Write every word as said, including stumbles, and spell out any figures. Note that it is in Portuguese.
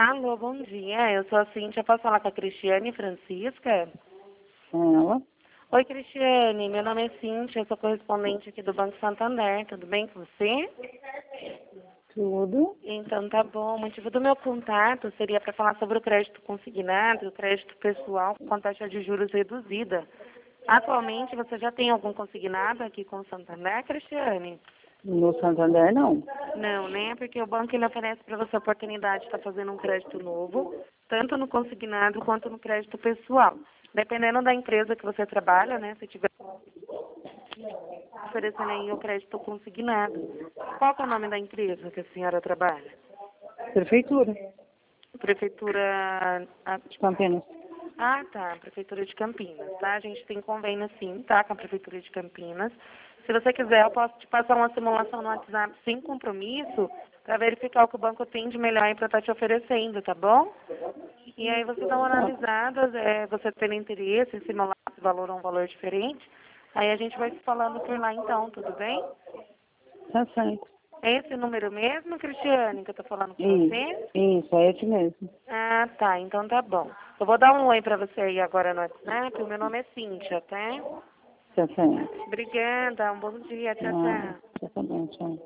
Alô, bom dia. Eu sou a Cíntia. Posso falar com a Cristiane Francisca? Ela? Oi, Cristiane. Meu nome é Cíntia. Eu sou correspondente aqui do Banco Santander. Tudo bem com você? Tudo. Então, tá bom. O motivo do meu contato seria para falar sobre o crédito consignado, o crédito pessoal com taxa de juros reduzida. Atualmente, você já tem algum consignado aqui com o Santander, Cristiane? No Santander, não. Não, né? Porque o banco ele oferece para você a oportunidade de estar fazendo um crédito novo, tanto no consignado quanto no crédito pessoal. Dependendo da empresa que você trabalha, né? Se tiver oferecendo aí o crédito consignado. Qual que é o nome da empresa que a senhora trabalha? Prefeitura Prefeitura... Ah, de Campinas. ah, tá. Prefeitura de Campinas, tá? A gente tem convênio sim, tá? Com a Prefeitura de Campinas. Se você quiser, eu posso te passar uma simulação no WhatsApp sem compromisso para verificar o que o banco tem de melhor aí para estar te oferecendo, tá bom? E aí você dá uma analisada, é, você tendo interesse em simular esse valor a um valor diferente, aí a gente vai se falando por lá então, tudo bem? Tá certo. É esse número mesmo, Cristiane, que eu tô falando com Isso, você? isso, é esse mesmo. Ah, tá, então tá bom. Eu vou dar um oi para você aí agora no WhatsApp, o meu nome é Cíntia, tá? Tá certo. Obrigada, um bom dia, tchau, Ah, tchau. tá bom, tchau.